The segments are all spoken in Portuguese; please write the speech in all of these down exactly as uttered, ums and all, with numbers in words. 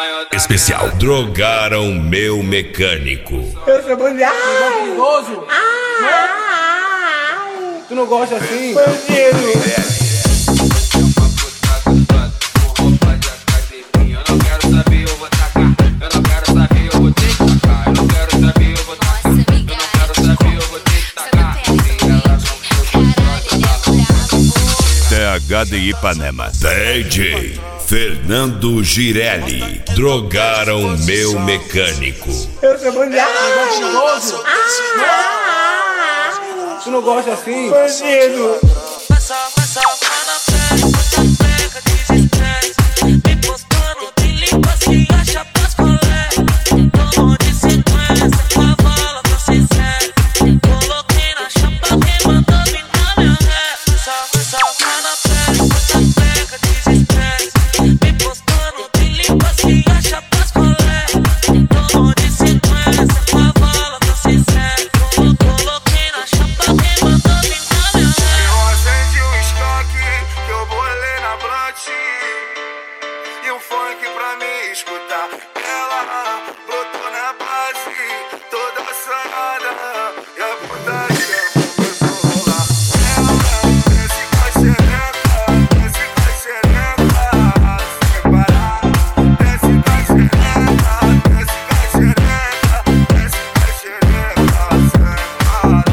Especial Drogaram Meu Mecânico. Eu sou bandido. Perigoso? Tu não gosta assim? Bandido. T H de Ipanema. D J Fernando Girelli. Drogaram Meu Mecânico. Eu sou bandido. Perigoso? Tu não gosta assim? Bandido. E um funk pra me escutar. Ela botou na base, toda sanada, e a putaria começou a rolar. Ela desce com a xereca, desce com a xereca, sem parar. Desce com a xereca, desce com a xereca, desce com a xereca, sem parar.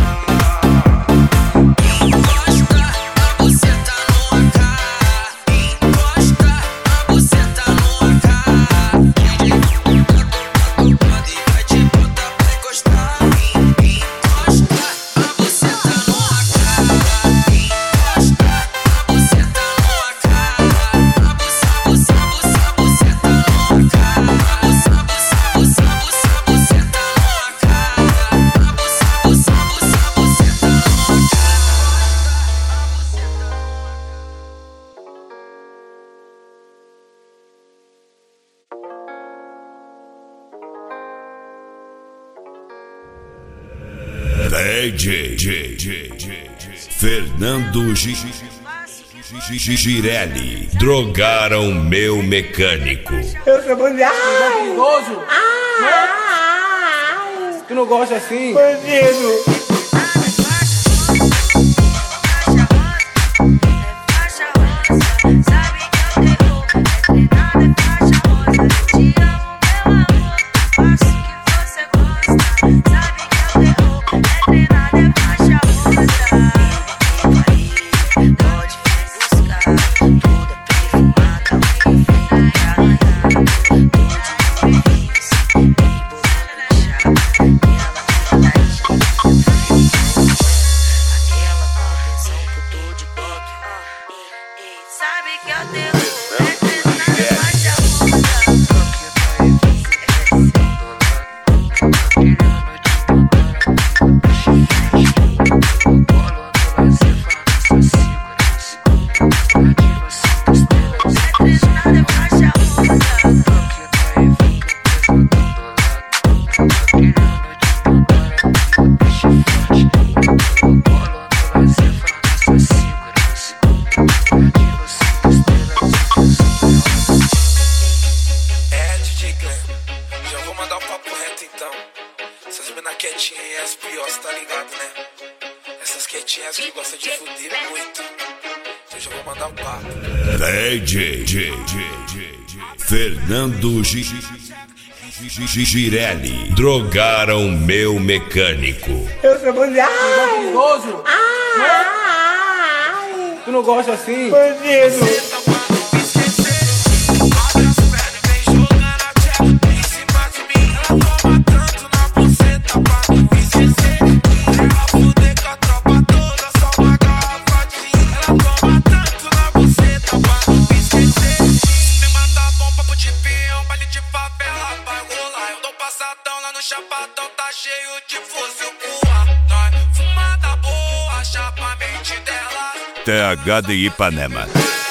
D J Fernando Girelli. Drogaram Meu Mecânico. Eu sou bandido. Perigoso? Tu não gosta assim? Bandido. Quietinha e as piores, tá ligado, né? Essas quietinhas que gostam de fuder muito. Eu já vou mandar um papo. D J Fernando Girelli. Drogaram Meu Mecânico. Eu sou bandido. Perigoso? Tu não gosta assim? Bandido. Chapadão tá cheio de fuzil pro ar. Nós fumada boa, chapa a mente dela. T H de Ipanema.